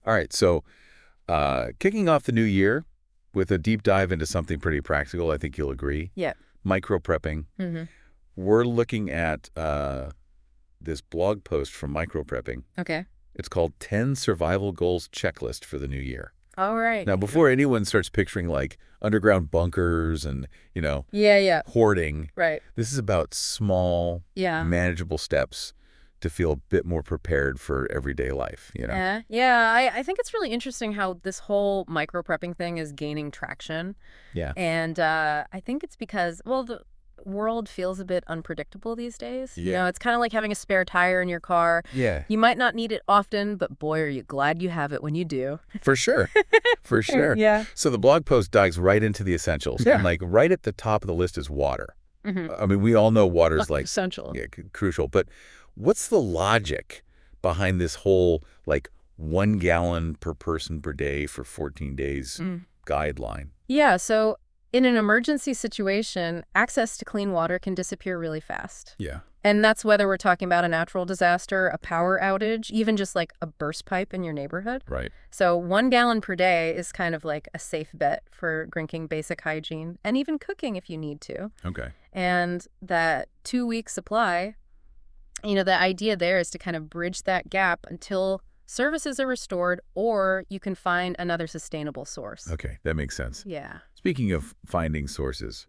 All right, so kicking off the new year with a deep dive into something pretty practical, I think you'll agree. Yeah. Micro prepping. Mm-hmm. We're looking at this blog post from Micro Prepping. Okay. It's called 10 Survival Goals Checklist for the New Year. All right. Now, before anyone starts picturing like underground bunkers and, Yeah. hoarding, Right. this is about small, Yeah. manageable steps to feel a bit more prepared for everyday life. Yeah. I think it's really interesting how this whole micro prepping thing is gaining traction. Yeah. And I think it's because, well, the world feels a bit unpredictable these days. Yeah. It's kind of like having a spare tire in your car. Yeah, You might not need it often, but boy, are you glad you have it when you do. for sure. For sure. Yeah. So the blog post dives right into the essentials. Yeah. And like right at the top of the list is water. Mm-hmm. I mean, we all know water is like Essential. crucial. But what's the logic behind this whole like 1 gallon per person per day for 14 days guideline? Yeah, so in an emergency situation, access to clean water can disappear really fast. Yeah. And that's whether we're talking about a natural disaster, a power outage, even just like a burst pipe in your neighborhood. Right. So 1 gallon per day is kind of like a safe bet for drinking basic hygiene and even cooking if you need to. Okay. And that 2-week supply, the idea there is to kind of bridge that gap until services are restored or you can find another sustainable source. Okay. That makes sense. Yeah. Speaking of finding sources,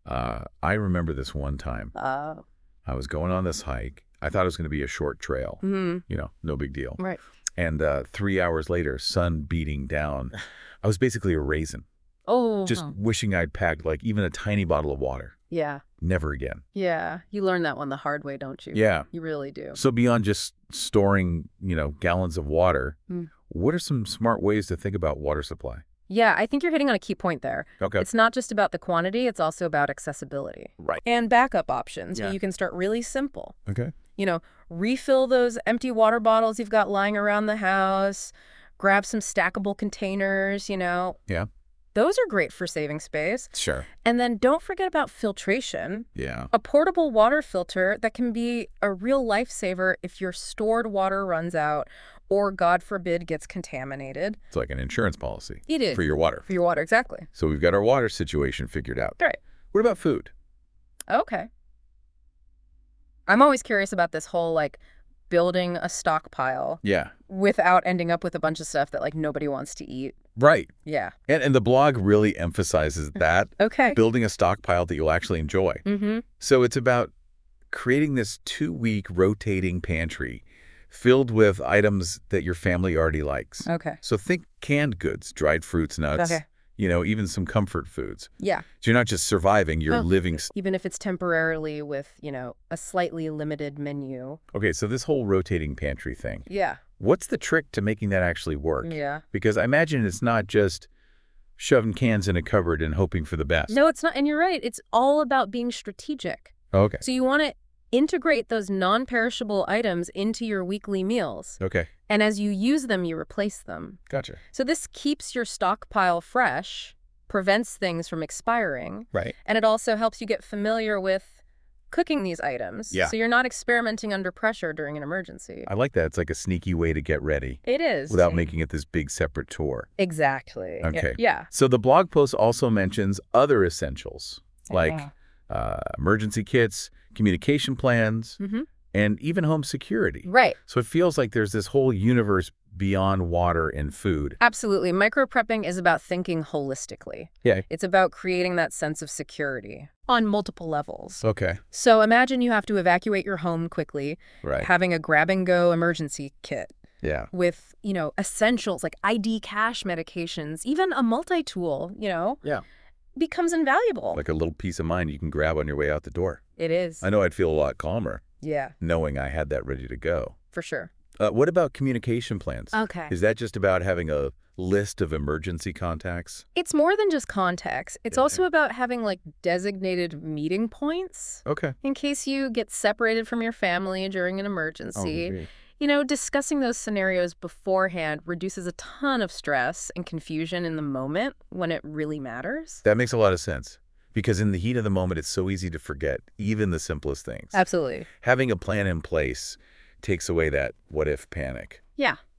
I remember this one time. I was going on this hike. I thought it was going to be a short trail. No big deal. Right. And 3 hours later, sun beating down, I was basically a raisin. Oh. Just wishing I'd packed like even a tiny bottle of water. Yeah. Never again. Yeah. You learn that one the hard way, don't you? Yeah. You really do. So beyond just storing, gallons of water, what are some smart ways to think about water supply? Yeah, I think you're hitting on a key point there. Okay. It's not just about the quantity, it's also about accessibility. Right. And backup options. Yeah. You can start really simple. Okay. Refill those empty water bottles you've got lying around the house, grab some stackable containers, Yeah. Those are great for saving space. Sure. And then don't forget about filtration. Yeah. A portable water filter that can be a real lifesaver if your stored water runs out or, God forbid, gets contaminated. It's like an insurance policy. It is. For your water. For your water, exactly. So we've got our water situation figured out. Right. What about food? Okay. I'm always curious about this whole, building a stockpile Yeah. without ending up with a bunch of stuff that, nobody wants to eat. Right. Yeah. And the blog really emphasizes that. Okay. Building a stockpile that you'll actually enjoy. Mm-hmm. So it's about creating this 2-week rotating pantry filled with items that your family already likes. Okay. So think canned goods, dried fruits, nuts, Okay. Even some comfort foods. Yeah. So you're not just surviving, you're living. Even if it's temporarily with, a slightly limited menu. Okay, so this whole rotating pantry thing, Yeah. what's the trick to making that actually work? Yeah. Because I imagine it's not just shoving cans in a cupboard and hoping for the best. No, it's not. And you're right. It's all about being strategic. Okay. So you want to integrate those non-perishable items into your weekly meals. Okay. And as you use them, you replace them. Gotcha. So this keeps your stockpile fresh, prevents things from expiring, Right. and it also helps you get familiar with cooking these items. Yeah. So you're not experimenting under pressure during an emergency. I like that. It's like a sneaky way to get ready It is. without making it this big separate chore. Exactly. Okay. Yeah. So the blog post also mentions other essentials like emergency kits, communication plans, Mm-hmm. and even home security. Right. So it feels like there's this whole universe beyond water and food. Absolutely. Micro prepping is about thinking holistically. Yeah. It's about creating that sense of security on multiple levels. Okay. So imagine you have to evacuate your home quickly, Right. having a grab-and-go emergency kit Yeah. with, essentials like ID cash medications, even a multi-tool, Yeah. becomes invaluable. Like a little piece of mind you can grab on your way out the door. It is. I know I'd feel a lot calmer Yeah, knowing I had that ready to go. for sure. What about communication plans? Okay. Is that just about having a list of emergency contacts? It's more than just contacts. It's also about having designated meeting points Okay. in case you get separated from your family during an emergency. great. Discussing those scenarios beforehand reduces a ton of stress and confusion in the moment when it really matters. That makes a lot of sense. Because in the heat of the moment, it's so easy to forget even the simplest things. Absolutely. Having a plan in place takes away that what-if panic. Yeah.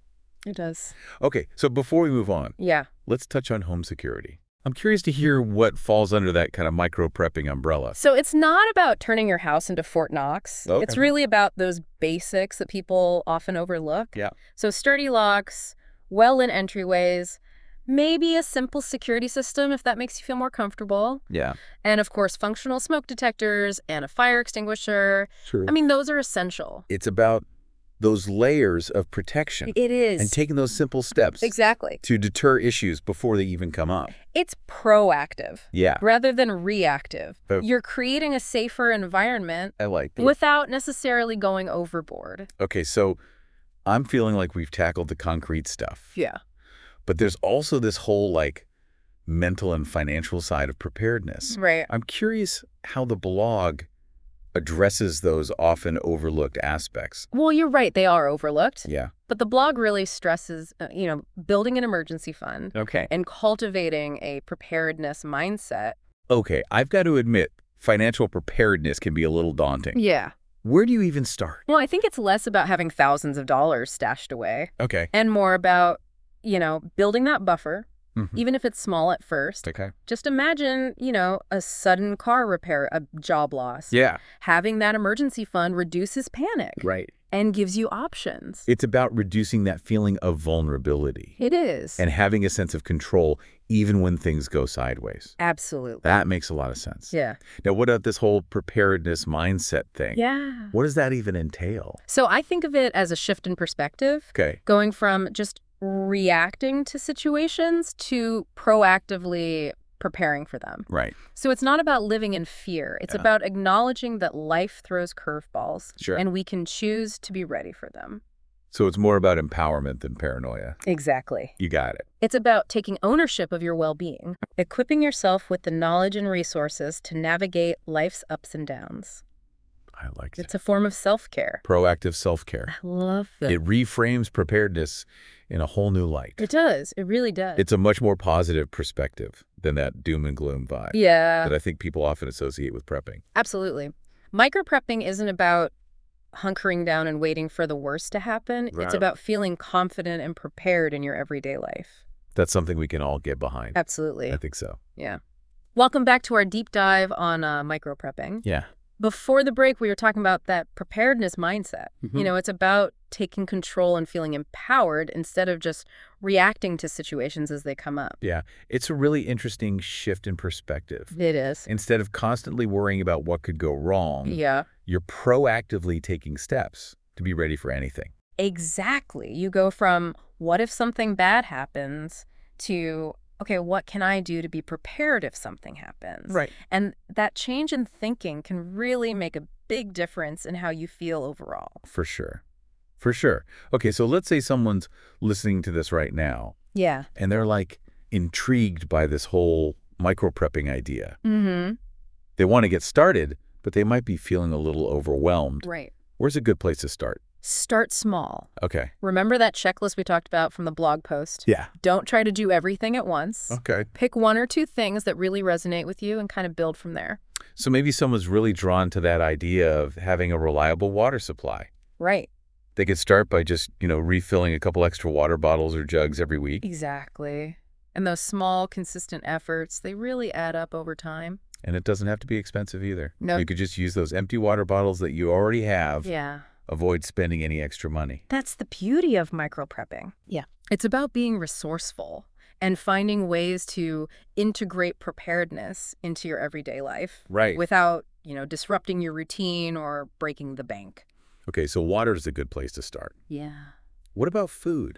It does. Okay, so before we move on, Yeah. let's touch on home security. I'm curious to hear what falls under that kind of micro-prepping umbrella. So it's not about turning your house into Fort Knox. Okay. It's really about those basics that people often overlook. Yeah. So sturdy locks, well-lit entryways, maybe a simple security system if that makes you feel more comfortable. Yeah. And of course, functional smoke detectors and a fire extinguisher. True. I mean, those are essential. It's about those layers of protection. It is. And taking those simple steps. Exactly. To deter issues before they even come up. It's proactive. Yeah. Rather than reactive. Oh. You're creating a safer environment I like that. without necessarily going overboard. Okay, so I'm feeling like we've tackled the concrete stuff. Yeah. But there's also this whole, like, mental and financial side of preparedness. Right. I'm curious how the blog addresses those often overlooked aspects. Well, you're right. They are overlooked. Yeah. But the blog really stresses, building an emergency fund Okay. and cultivating a preparedness mindset. Okay, I've got to admit, financial preparedness can be a little daunting. Yeah. Where do you even start? Well, I think it's less about having thousands of dollars stashed away Okay. and more about, building that buffer, Mhm. even if it's small at first. Okay. Just imagine, a sudden car repair, a job loss. Yeah. Having that emergency fund reduces panic Right. and gives you options. It's about reducing that feeling of vulnerability It is. and having a sense of control even when things go sideways. Absolutely. That makes a lot of sense. Yeah. Now, what about this whole preparedness mindset thing? Yeah. What does that even entail? So I think of it as a shift in perspective, Okay. going from just reacting to situations to proactively preparing for them. Right. So it's not about living in fear. It's Yeah. about acknowledging that life throws curveballs. Sure. And we can choose to be ready for them. So it's more about empowerment than paranoia. Exactly. You got it. It's about taking ownership of your well-being, equipping yourself with the knowledge and resources to navigate life's ups and downs. I like that. It's a form of self-care. Proactive self-care. I love it. It reframes preparedness in a whole new light. It does. It really does. It's a much more positive perspective than that doom and gloom vibe Yeah, that I think people often associate with prepping. absolutely. Micro-prepping isn't about hunkering down and waiting for the worst to happen. Right. It's about feeling confident and prepared in your everyday life. That's something we can all get behind. Absolutely. I think so. Yeah. Welcome back to our deep dive on micro-prepping. Yeah. Before the break, we were talking about that preparedness mindset. Mhm. It's about taking control and feeling empowered instead of just reacting to situations as they come up. Yeah. It's a really interesting shift in perspective. It is. Instead of constantly worrying about what could go wrong, Yeah. you're proactively taking steps to be ready for anything. Exactly. You go from what if something bad happens to, okay, what can I do to be prepared if something happens? Right. And that change in thinking can really make a big difference in how you feel overall. For sure. For sure. Okay, so let's say someone's listening to this right now Yeah. and they're like intrigued by this whole micro-prepping idea. Mm-hmm. They want to get started, but they might be feeling a little overwhelmed. Right. Where's a good place to start? Start small. Okay. Remember that checklist we talked about from the blog post? Yeah. Don't try to do everything at once. Okay. Pick one or two things that really resonate with you and kind of build from there. So maybe someone's really drawn to that idea of having a reliable water supply. Right. They could start by just, refilling a couple extra water bottles or jugs every week. Exactly. And those small, consistent efforts, they really add up over time. And it doesn't have to be expensive either. No. You could just use those empty water bottles that you already have. Yeah. Avoid spending any extra money. That's the beauty of micro-prepping. Yeah. It's about being resourceful and finding ways to integrate preparedness into your everyday life. Right. Without, disrupting your routine or breaking the bank. Okay, so water is a good place to start. Yeah. What about food?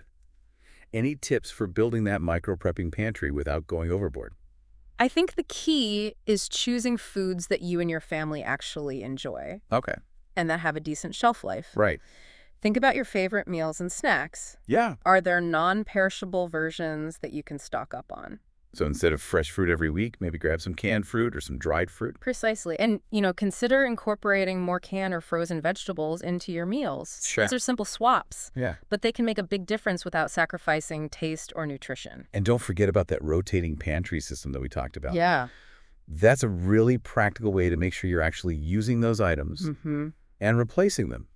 Any tips for building that micro-prepping pantry without going overboard? I think the key is choosing foods that you and your family actually enjoy Okay. and that have a decent shelf life. Right. Think about your favorite meals and snacks. Yeah. Are there non-perishable versions that you can stock up on? So instead of fresh fruit every week, maybe grab some canned fruit or some dried fruit. Precisely. And, consider incorporating more canned or frozen vegetables into your meals. Sure. These are simple swaps, Yeah. but they can make a big difference without sacrificing taste or nutrition. And don't forget about that rotating pantry system that we talked about. Yeah. That's a really practical way to make sure you're actually using those items Mm-hmm. and replacing them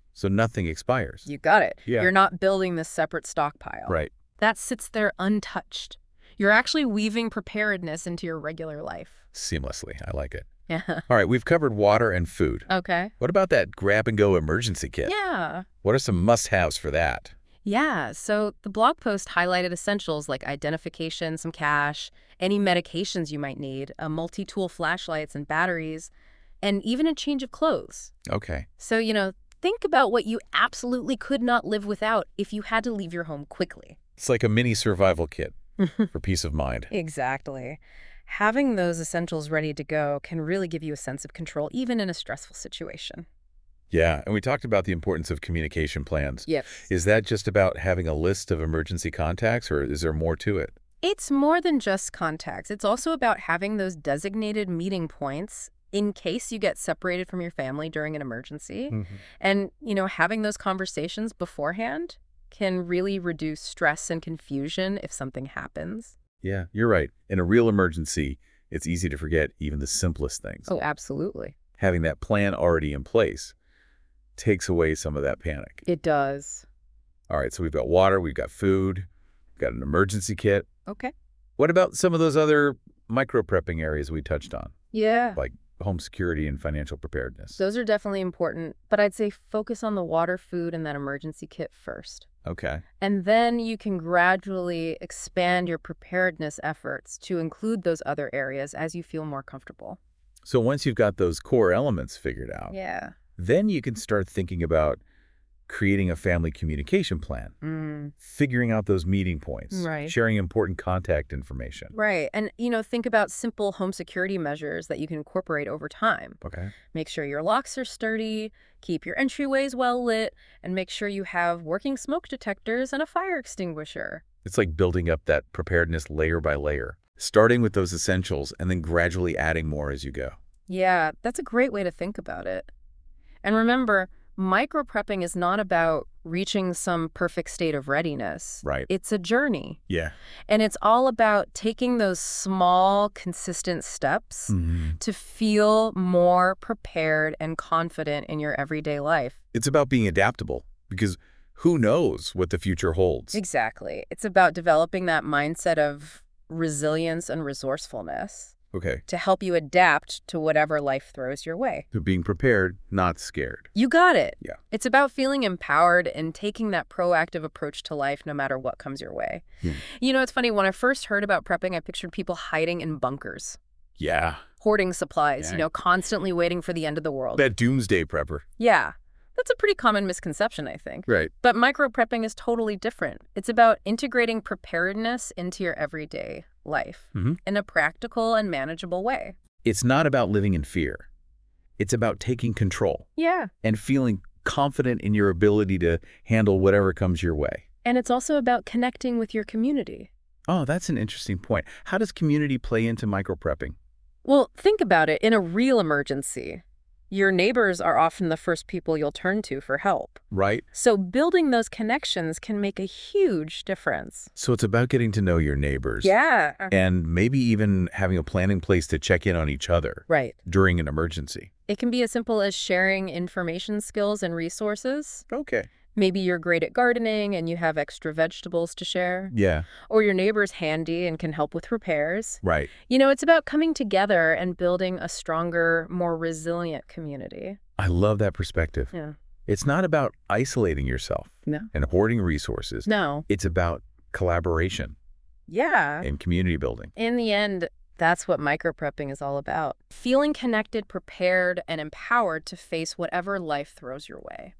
So nothing expires. You got it. Yeah. You're not building this separate stockpile. Right. That sits there untouched. You're actually weaving preparedness into your regular life. Seamlessly. I like it. Yeah. All right, we've covered water and food. Okay. What about that grab-and-go emergency kit? Yeah. What are some must-haves for that? Yeah, so the blog post highlighted essentials like identification, some cash, any medications you might need, a multi-tool flashlights and batteries, and even a change of clothes. Okay. So, think about what you absolutely could not live without if you had to leave your home quickly. It's like a mini survival kit for peace of mind. Exactly. Having those essentials ready to go can really give you a sense of control, even in a stressful situation. Yeah, and we talked about the importance of communication plans. Yes. Is that just about having a list of emergency contacts, or is there more to it? It's more than just contacts. It's also about having those designated meeting points in case you get separated from your family during an emergency. And, having those conversations beforehand can really reduce stress and confusion if something happens. Yeah, you're right. In a real emergency, it's easy to forget even the simplest things. Oh, absolutely. Having that plan already in place takes away some of that panic. It does. All right, so we've got water, we've got food, we've got an emergency kit. Okay. What about some of those other micro-prepping areas we touched on, Yeah. like home security and financial preparedness? Those are definitely important, but I'd say focus on the water, food, and that emergency kit first. Okay. And then you can gradually expand your preparedness efforts to include those other areas as you feel more comfortable. So once you've got those core elements figured out, Yeah. then you can start thinking about creating a family communication plan, figuring out those meeting points, Right. sharing important contact information. Right. And, think about simple home security measures that you can incorporate over time. Okay. Make sure your locks are sturdy, keep your entryways well lit, and make sure you have working smoke detectors and a fire extinguisher. It's like building up that preparedness layer by layer, starting with those essentials and then gradually adding more as you go. Yeah, that's a great way to think about it. And remember, micro-prepping is not about reaching some perfect state of readiness. Right. It's a journey. Yeah. And it's all about taking those small, consistent steps to feel more prepared and confident in your everyday life. It's about being adaptable because who knows what the future holds? Exactly. It's about developing that mindset of resilience and resourcefulness Okay. to help you adapt to whatever life throws your way. So being prepared, not scared. You got it. Yeah. It's about feeling empowered and taking that proactive approach to life no matter what comes your way. It's funny, when I first heard about prepping, I pictured people hiding in bunkers, Yeah. hoarding supplies, Yeah. Constantly waiting for the end of the world. That doomsday prepper. Yeah. That's a pretty common misconception, I think. Right. But micro-prepping is totally different. It's about integrating preparedness into your everyday life in a practical and manageable way. It's not about living in fear. It's about taking control Yeah. and feeling confident in your ability to handle whatever comes your way. And it's also about connecting with your community. Oh, that's an interesting point. How does community play into micro-prepping? Well, think about it. In a real emergency, your neighbors are often the first people you'll turn to for help. Right? So building those connections can make a huge difference. So it's about getting to know your neighbors. Yeah. And maybe even having a plan in place to check in on each other Right. during an emergency. It can be as simple as sharing information skills and resources. Okay. Maybe you're great at gardening and you have extra vegetables to share. Yeah. Or your neighbor's handy and can help with repairs. Right. It's about coming together and building a stronger, more resilient community. I love that perspective. Yeah. It's not about isolating yourself No. and hoarding resources. No. It's about collaboration Yeah. and community building. In the end, that's what micro-prepping is all about. Feeling connected, prepared, and empowered to face whatever life throws your way.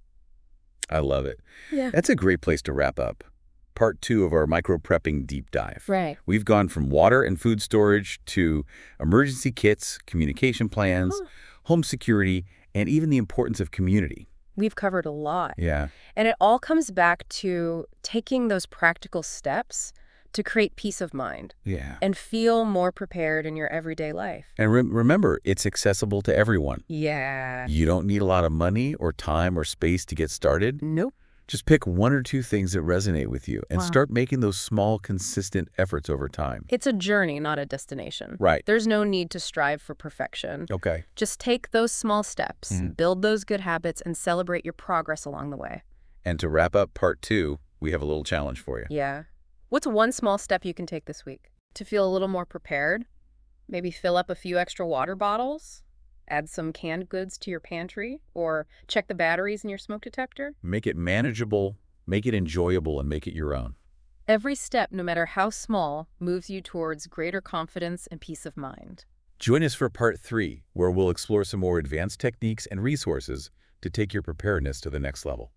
I love it. Yeah. That's a great place to wrap up. Part 2 of our micro-prepping deep dive. Right. We've gone from water and food storage to emergency kits, communication plans, home security, and even the importance of community. We've covered a lot. Yeah. And it all comes back to taking those practical steps to create peace of mind Yeah. and feel more prepared in your everyday life. And remember, it's accessible to everyone. Yeah. You don't need a lot of money or time or space to get started. Nope. Just pick 1 or 2 things that resonate with you and start making those small, consistent efforts over time. It's a journey, not a destination. Right. There's no need to strive for perfection. Okay. Just take those small steps, build those good habits, and celebrate your progress along the way. And to wrap up part 2, we have a little challenge for you. Yeah. What's one small step you can take this week to feel a little more prepared? Maybe fill up a few extra water bottles? Add some canned goods to your pantry, or check the batteries in your smoke detector? Make it manageable, make it enjoyable, and make it your own. Every step, no matter how small, moves you towards greater confidence and peace of mind. Join us for part 3, where we'll explore some more advanced techniques and resources to take your preparedness to the next level.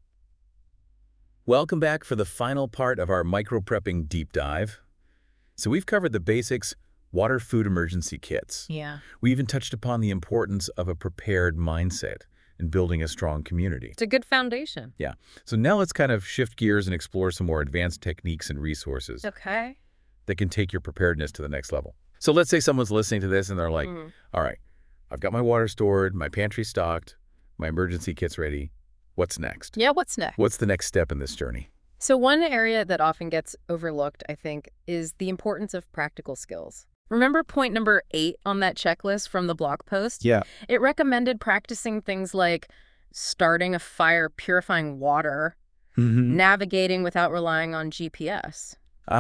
Welcome back for the final part of our micro-prepping deep dive. So we've covered the basics, water, food, emergency kits. Yeah. We even touched upon the importance of a prepared mindset in building a strong community. It's a good foundation. Yeah. So now let's kind of shift gears and explore some more advanced techniques and resources Okay. that can take your preparedness to the next level. So let's say someone's listening to this and they're like, all right, I've got my water stored, my pantry stocked, my emergency kit's ready. What's next? Yeah, what's next? What's the next step in this journey? So one area that often gets overlooked, I think, is the importance of practical skills. Remember point number 8 on that checklist from the blog post? Yeah. It recommended practicing things like starting a fire, purifying water, navigating without relying on GPS.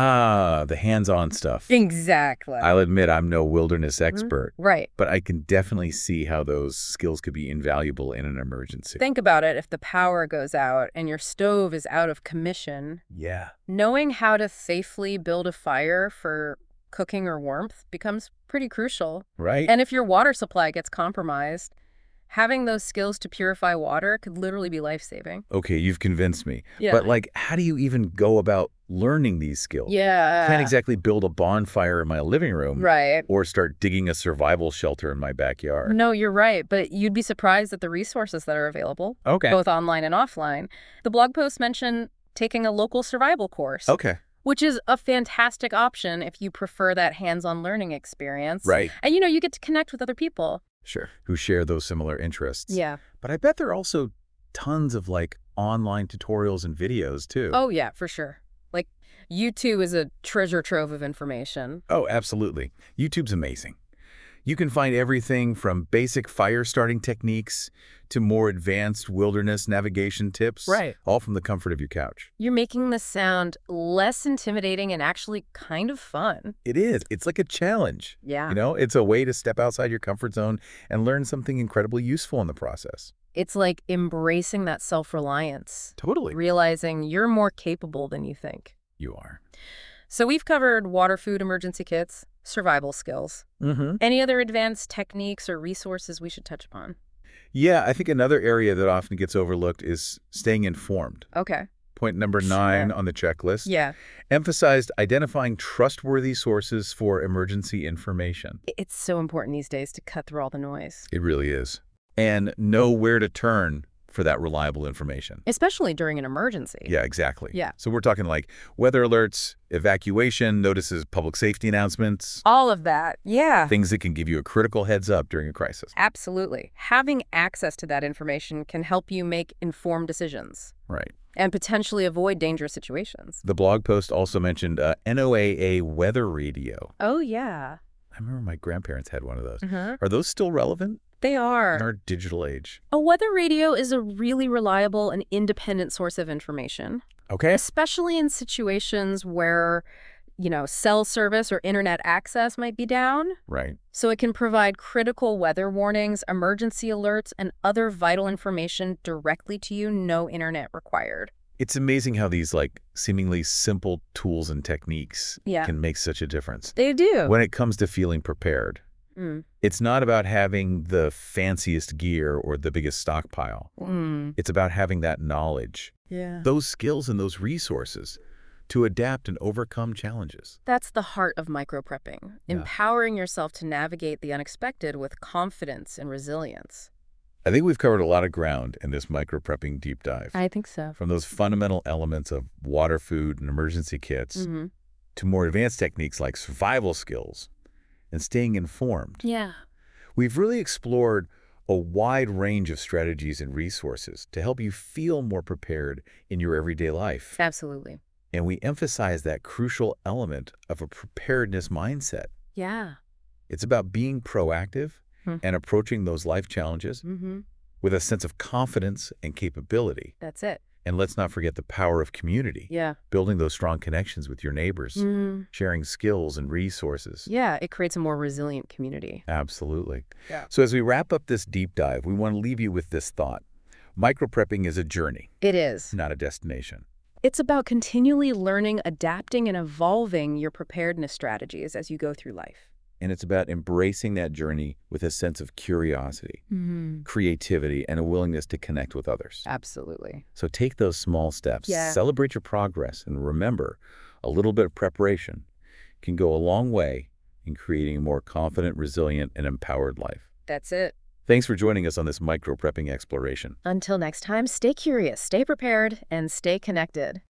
Ah, the hands-on stuff. Exactly. I'll admit I'm no wilderness expert, Right. but I can definitely see how those skills could be invaluable in an emergency. Think about it. If the power goes out and your stove is out of commission, Yeah. knowing how to safely build a fire for cooking or warmth becomes pretty crucial. Right? And if your water supply gets compromised, having those skills to purify water could literally be life-saving. Okay, you've convinced me. Yeah. But like, how do you even go about learning these skills? Yeah. I can't exactly build a bonfire in my living room. Right. Or start digging a survival shelter in my backyard. No, you're right, but you'd be surprised at the resources that are available, Okay. both online and offline. The blog post mentioned taking a local survival course. Okay. Which is a fantastic option if you prefer that hands-on learning experience. Right. And, you get to connect with other people. Sure. Who share those similar interests. Yeah. But I bet there are also tons of like online tutorials and videos too. Oh, yeah, for sure. Like, YouTube is a treasure trove of information. Oh, absolutely. YouTube's amazing. You can find everything from basic fire starting techniques to more advanced wilderness navigation tips. Right. All from the comfort of your couch. You're making this sound less intimidating and actually kind of fun. It is. It's like a challenge. Yeah. It's a way to step outside your comfort zone and learn something incredibly useful in the process. It's like embracing that self-reliance. Totally. Realizing you're more capable than you think. You are. So we've covered water, food, emergency kits, survival skills. Any other advanced techniques or resources we should touch upon? Yeah, I think another area that often gets overlooked is staying informed. Okay. Point number 9 Sure. on the checklist. Yeah. Emphasized identifying trustworthy sources for emergency information. It's so important these days to cut through all the noise. It really is. And know where to turn for that reliable information. Especially during an emergency. Yeah, exactly. Yeah. So we're talking like weather alerts, evacuation notices, public safety announcements, All of that. Yeah. things that can give you a critical heads up during a crisis. Absolutely. Having access to that information can help you make informed decisions Right. and potentially avoid dangerous situations. The blog post also mentioned NOAA weather radio. Oh, yeah. I remember my grandparents had one of those. Uh-huh. Are those still relevant They in are. our digital age? A weather radio is a really reliable and independent source of information, Okay. especially in situations where, cell service or internet access might be down. Right. So it can provide critical weather warnings, emergency alerts, and other vital information directly to you, no internet required. It's amazing how these like seemingly simple tools and techniques Yeah. can make such a difference. They do. When it comes to feeling prepared, Mm. it's not about having the fanciest gear or the biggest stockpile. Mm. It's about having that knowledge, Yeah. those skills and those resources to adapt and overcome challenges. That's the heart of micro-prepping, Yeah. empowering yourself to navigate the unexpected with confidence and resilience. I think we've covered a lot of ground in this micro-prepping deep dive. I think so. From those fundamental elements of water, food, and emergency kits to more advanced techniques like survival skills and staying informed. Yeah. We've really explored a wide range of strategies and resources to help you feel more prepared in your everyday life. Absolutely. And we emphasize that crucial element of a preparedness mindset. Yeah. It's about being proactive Hmm. and approaching those life challenges Mm-hmm. with a sense of confidence and capability. That's it. And let's not forget the power of community, Yeah. building those strong connections with your neighbors, Mm. sharing skills and resources. Yeah, it creates a more resilient community. Absolutely. Yeah. So as we wrap up this deep dive, we want to leave you with this thought. Micro-prepping is a journey, It is. not a destination. It's about continually learning, adapting, and evolving your preparedness strategies as you go through life. And it's about embracing that journey with a sense of curiosity, creativity, and a willingness to connect with others. Absolutely. So take those small steps, Yeah. celebrate your progress, and remember, a little bit of preparation can go a long way in creating a more confident, resilient, and empowered life. That's it. Thanks for joining us on this micro-prepping exploration. Until next time, stay curious, stay prepared, and stay connected.